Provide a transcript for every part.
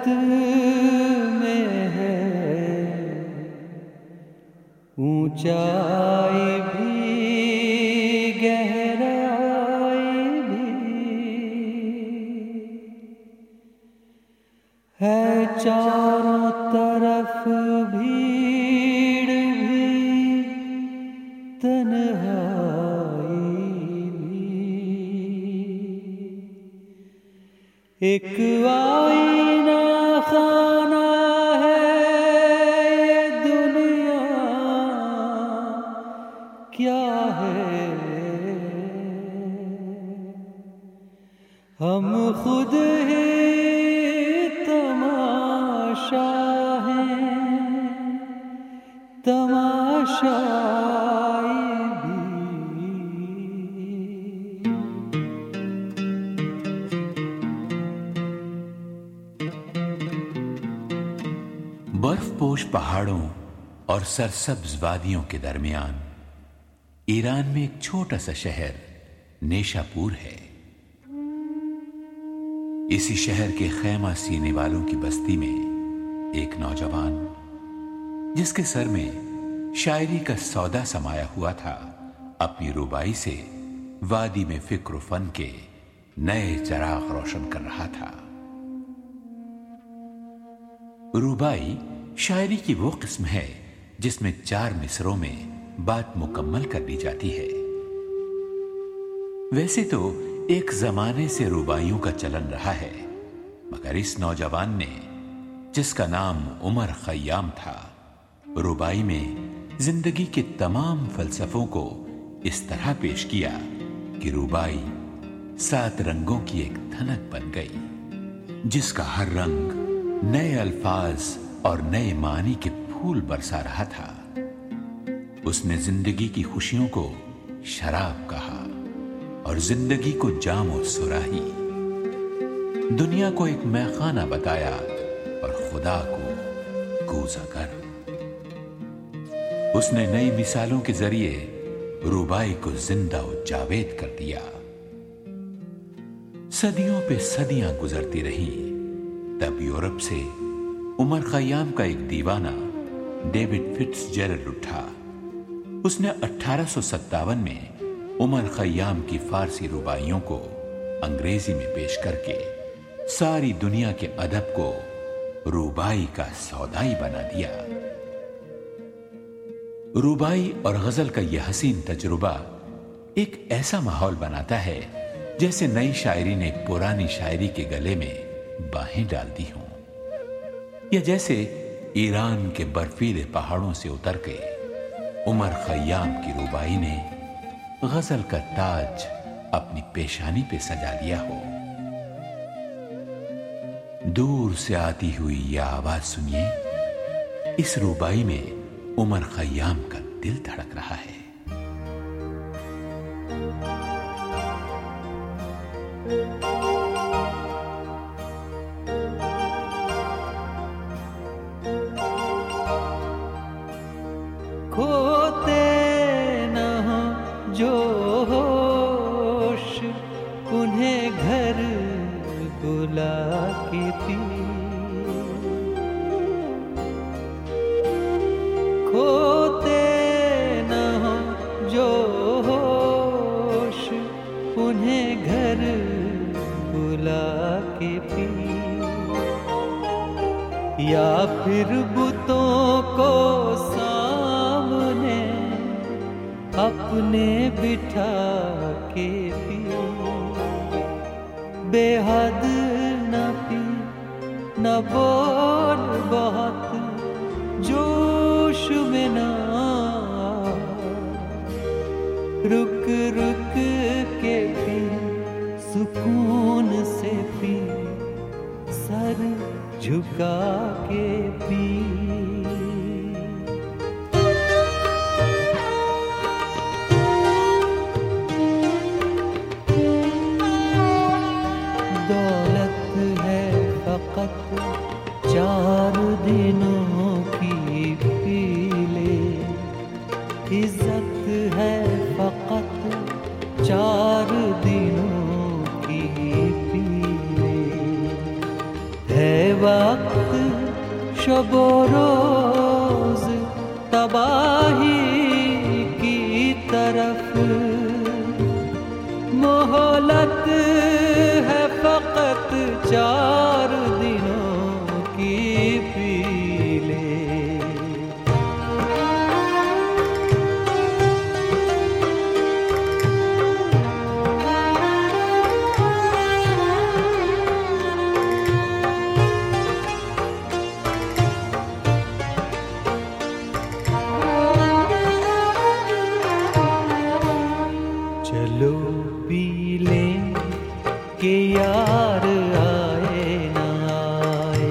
में है ऊंचाई भी गहराई भी है, चारों तरफ भीड़ भी तन्हाई भी। एक आईना खाना है ये दुनिया, क्या है हम खुद ही तमाशा हैं, तमाशाई भी। बर्फपोश पहाड़ों और सरसब्ज वादियों के दरमियान ईरान में एक छोटा सा शहर नेशापुर है। इसी शहर के खैमा सीने वालों की बस्ती में एक नौजवान, जिसके सर में शायरी का सौदा समाया हुआ था, अपनी रुबाई से वादी में फिक्र फन के नए चराग रोशन कर रहा था। रुबाई शायरी की वो किस्म है जिसमें 4 मिसरों में बात मुकम्मल कर दी जाती है। वैसे तो एक जमाने से रुबाइयों का चलन रहा है, मगर इस नौजवान ने, जिसका नाम उमर खय्याम था, रुबाई में जिंदगी के तमाम फलसफों को इस तरह पेश किया कि रुबाई 7 रंगों की एक धनक बन गई, जिसका हर रंग नए अल्फाज और नए मानी के फूल बरसा रहा था। उसने जिंदगी की खुशियों को शराब कहा और जिंदगी को जाम और सुराही, दुनिया को एक मैखाना बताया और खुदा को कूज़ागर। उसने नई मिसालों के जरिए रुबाई को जिंदा और जावेद कर दिया। सदियों पे सदियां गुजरती रहीं, तब यूरोप से उमर खय्याम का एक दीवाना डेविड फिट्जजेरल्ड उठा। उसने 1857 में उमर खय्याम की फारसी रुबाइयों को अंग्रेजी में पेश करके सारी दुनिया के अदब को रुबाई का सौदाई बना दिया। रुबाई और गजल का यह हसीन तजुर्बा एक ऐसा माहौल बनाता है जैसे नई शायरी ने पुरानी शायरी के गले में बाहें डाल दी हों, या जैसे ईरान के बर्फीले पहाड़ों से उतर के उमर खय्याम की रुबाई ने गजल का ताज अपनी पेशानी पे सजा लिया हो। दूर से आती हुई यह आवाज सुनिए, इस रुबाई में उमर खय्याम का दिल धड़क रहा है। खोते न हो जो होश, उन्हें घर बुला के पी। खोते न हो जो होश, उन्हें घर बुला के पी। या फिर बुतों को सामने अपने बिठा के पी। बेहद न पी न बोल बहुत, जोश में ना रुक रुक के पी। सुकून से पी, सर झुका के पी। दौलत है फकत 4 दिनों की, पी ले। इज्जत है फकत 4 दिनों की, पी ले। है वाक़ शबो रोज तबाही की तरफ मोहलत है फकत 4 दिनों की पी ले। चलो पी लें कि यार आए न आए,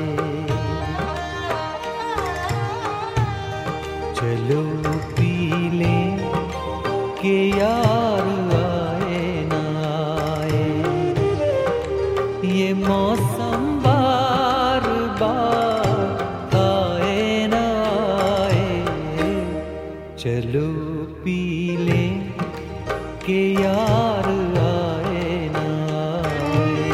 चलो पी लें कि यार आए न आए। ये मौसम बार बार आए न आए, चलो पी लें कि यार आए न आए।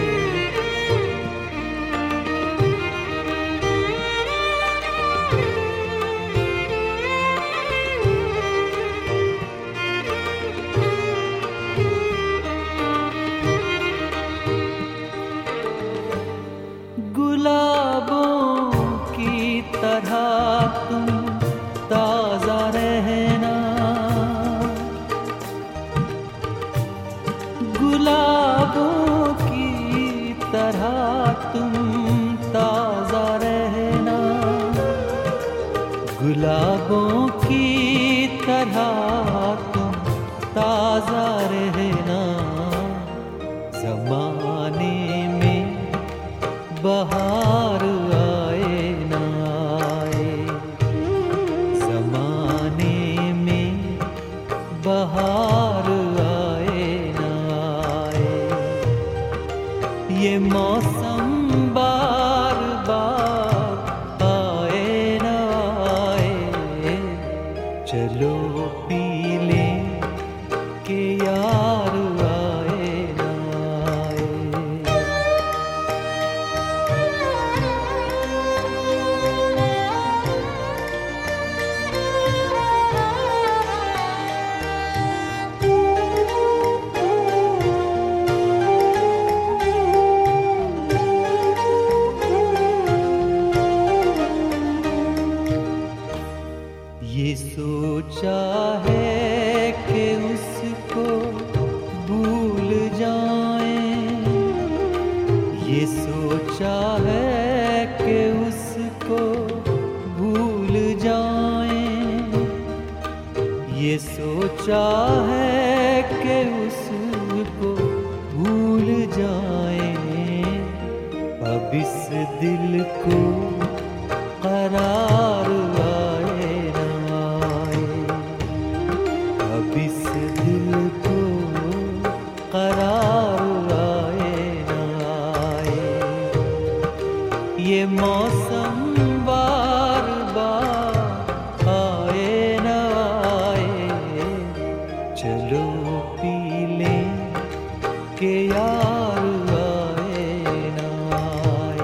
गुलाबों की तरह तुम ताजा रहना, गुलाबों की तरह तुम ताजा रहना, गुलाबों की तरह तुम ताजा रहना। ज़माने में बहार आए न आए, ज़माने में बहार आए न आए। ये मौसम बार बार आए न आए, चलो पी लें कि यार आए न आए। ये सोचा है कि उसको भूल जाएं, ये सोचा है कि उसको भूल जाएं, ये सोचा है कि उसको भूल जाएं। अब इस दिल को करार आए न आए, अब इस दिल को करार आए न आए। ये मौसम बार बार आए न आए, चलो पी लें कि यार आए न आए।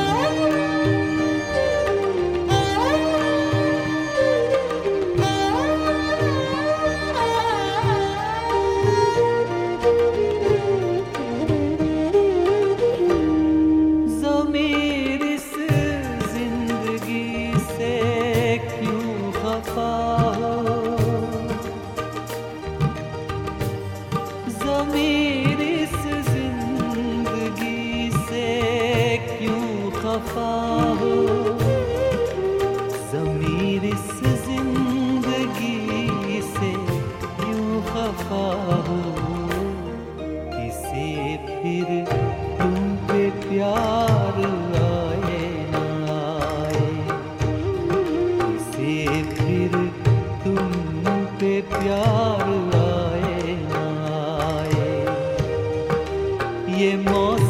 ज़मीर इस जिंदगी से क्यों खफा हो, ज़मीर इस जिंदगी से क्यों खफा हो, ज़मीर इस जिंदगी से क्यों खफा हो। इसे फिर तुम पे प्यार आए न आए, इसे फिर तुम पे प्यार आए न आए। ये मौसम